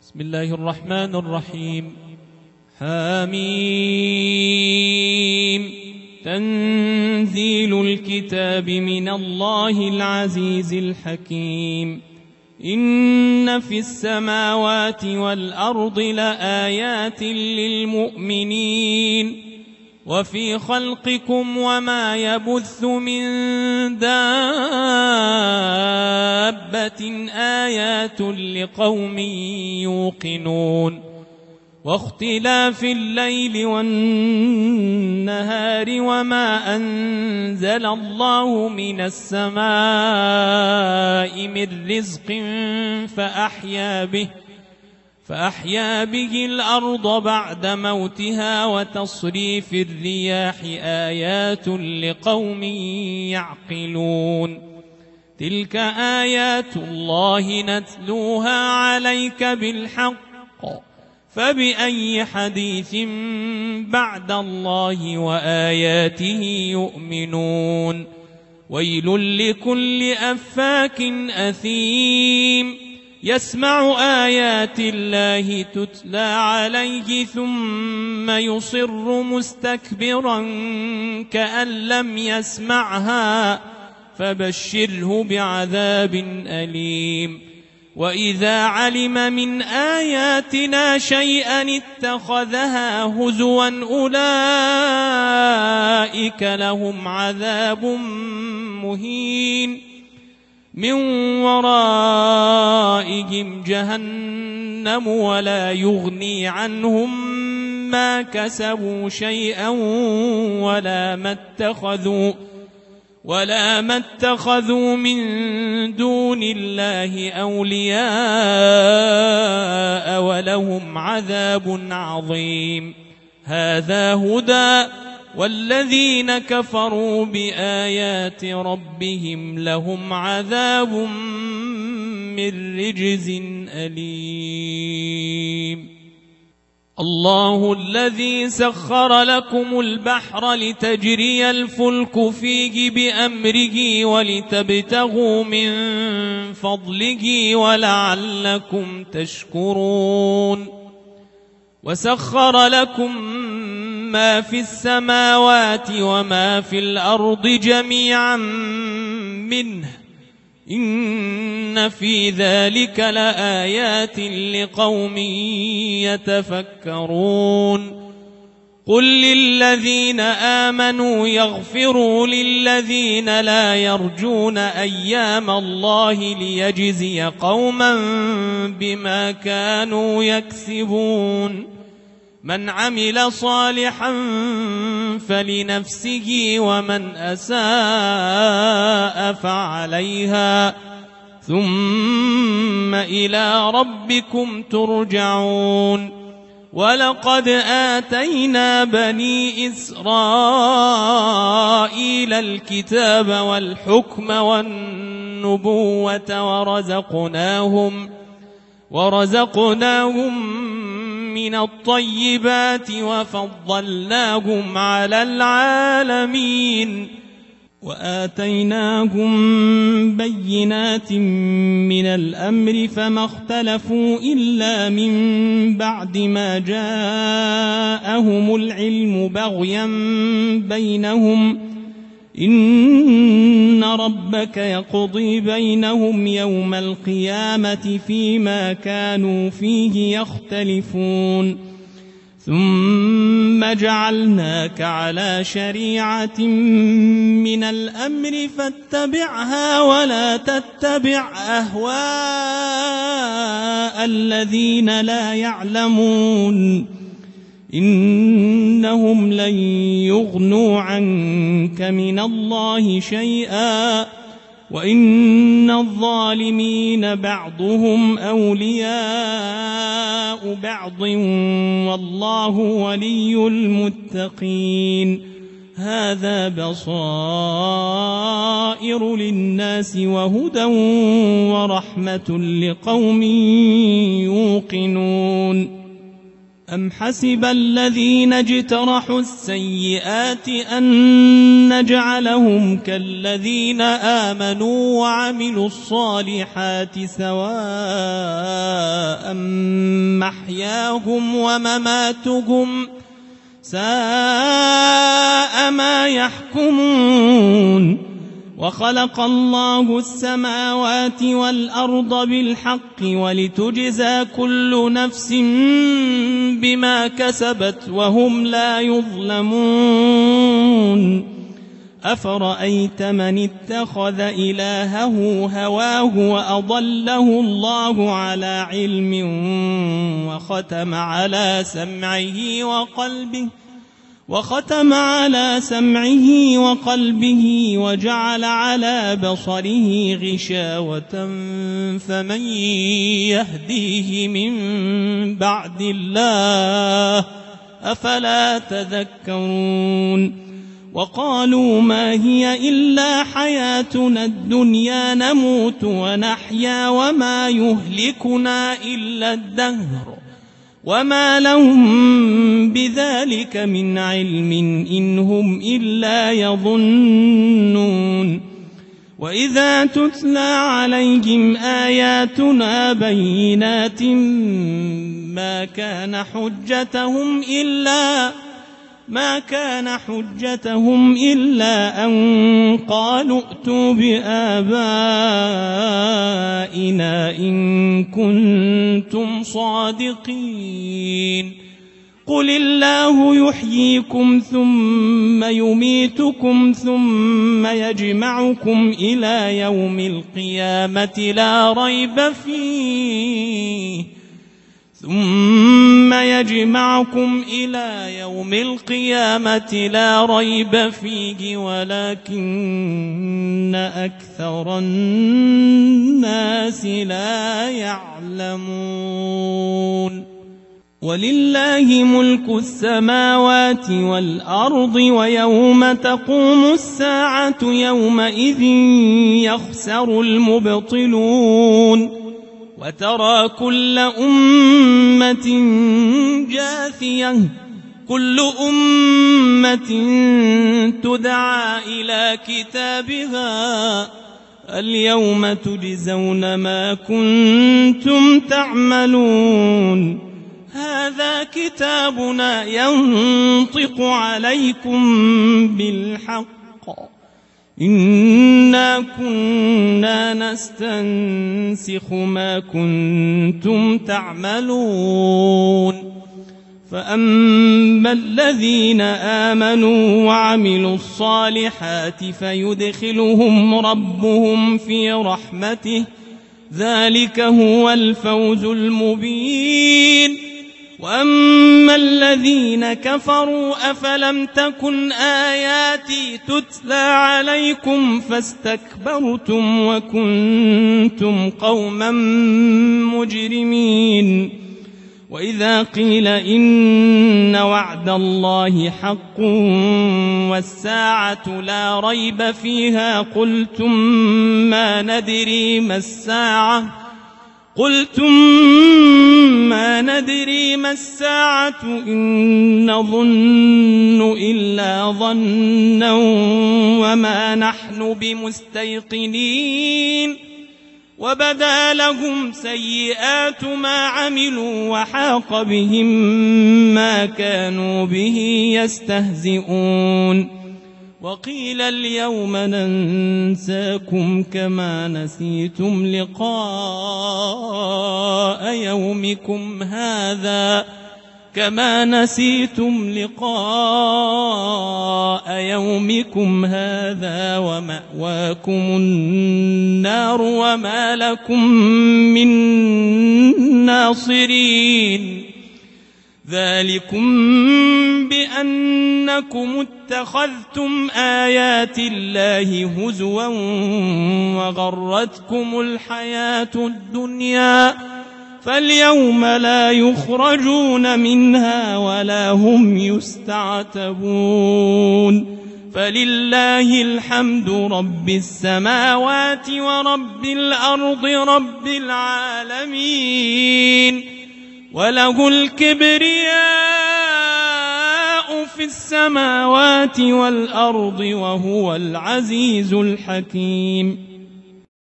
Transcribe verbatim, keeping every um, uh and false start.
بسم الله الرحمن الرحيم. حميم. تنزيل الكتاب من الله العزيز الحكيم. إن في السماوات والأرض لآيات للمؤمنين وفي خلقكم وما يبث من دابة آيات لقوم يوقنون واختلاف الليل والنهار وما أنزل الله من السماء من رزق فأحيا به فأحيا به الأرض بعد موتها وتصريف الرياح آيات لقوم يعقلون. تلك آيات الله نتلوها عليك بالحق فبأي حديث بعد الله وآياته يؤمنون. ويل لكل أفاك أثيم يسمع آيات الله تتلى عليه ثم يصر مستكبرا كأن لم يسمعها فبشره بعذاب أليم. وإذا علم من آياتنا شيئا اتخذها هزوا أولئك لهم عذاب مهين من ورائهم جهنم ولا يغني عنهم ما كسبوا شيئا ولا ما اتخذوا ولا ما اتخذوا من دون الله أولياء ولهم عذاب عظيم. هذا هدى والذين كفروا بآيات ربهم لهم عذاب من رجز أليم. الله الذي سخر لكم البحر لتجري الفلك فيه بأمره ولتبتغوا من فضله ولعلكم تشكرون. وسخر لكم ما في السماوات وما في الأرض جميعا منه إن في ذلك لآيات لقوم يتفكرون. قل للذين آمنوا يغفروا للذين لا يرجون أيام الله ليجزي قوما بما كانوا يكسبون. من عمل صالحا فلنفسه ومن أساء فعليها ثم إلى ربكم ترجعون. ولقد آتينا بني إسرائيل الكتاب والحكم والنبوة ورزقناهم ورزقناهم من الطيبات وفضلناهم على العالمين وآتيناهم بينات من الأمر فما اختلفوا إلا من بعد ما جاءهم العلم بغيا بينهم إن ربك يقضي بينهم يوم القيامة فيما كانوا فيه يختلفون. ثم جعلناك على شريعة من الأمر فاتبعها ولا تتبع أهواء الذين لا يعلمون إنهم لن يغنوا عنك من الله شيئا وإن الظالمين بعضهم أولياء بعض والله ولي المتقين. هذا بصائر للناس وهدى ورحمة لقوم يوقنون. أم حسب الذين اجترحوا السيئات أن نجعلهم كالذين آمنوا وعملوا الصالحات سواء محياهم ومماتهم ساء ما يحكمون وخلق الله السماوات والأرض بالحق ولتجزى كل نفس بما كسبت وهم لا يظلمون أفرأيت من اتخذ إلهه هواه وأضله الله على علم وختم على سمعه وقلبه وختم على سمعه وقلبه وجعل على بصره غشاوة فمن يهديه من بعد الله أفلا تذكرون وقالوا ما هي إلا حياتنا الدنيا نموت ونحيا وما يهلكنا إلا الدهر وما لهم بذلك من علم إن هم إلا يظنون وإذا تتلى عليهم آياتنا بينات ما كان حجتهم إلا ما كان حجتهم إلا أن قالوا ائتوا بآبائنا إن كنتم صادقين قل الله يحييكم ثم يميتكم ثم يجمعكم إلى يوم القيامة لا ريب فيه ثم يجمعكم إلى يوم القيامة لا ريب فيه ولكن أكثر الناس لا يعلمون ولله ملك السماوات والأرض ويوم تقوم الساعة يومئذ يخسر المبطلون وترى كل أمة جاثية كل أمة تدعى إلى كتابها اليوم تجزون ما كنتم تعملون هذا كتابنا ينطق عليكم بالحق إنا كنا نستنسخ ما كنتم تعملون فأما الذين آمنوا وعملوا الصالحات فيدخلهم ربهم في رحمته ذلك هو الفوز المبين وأما الذين كفروا أفلم تكن آياتي تتلى عليكم فاستكبرتم وكنتم قوما مجرمين وإذا قيل إن وعد الله حق والساعة لا ريب فيها قلتم ما ندري ما الساعة قلتم ما ندري ما الساعة إن نظن إلا ظنا وما نحن بمستيقنين وبدا لهم سيئات ما عملوا وحاق بهم ما كانوا به يستهزئون وقيل اليوم ننساكم كما نسيتم لقاء يومكم هذا كما نسيتم لقاء يومكم هذا ومأواكم النار وما لكم من ناصرين ذلكم بأنكم اتخذتم آيات الله هزوا وغرتكم الحياة الدنيا فاليوم لا يخرجون منها ولا هم يستعتبون فلله الحمد رب السماوات ورب الأرض رب العالمين وله الكبرياء في السماوات والأرض وهو العزيز الحكيم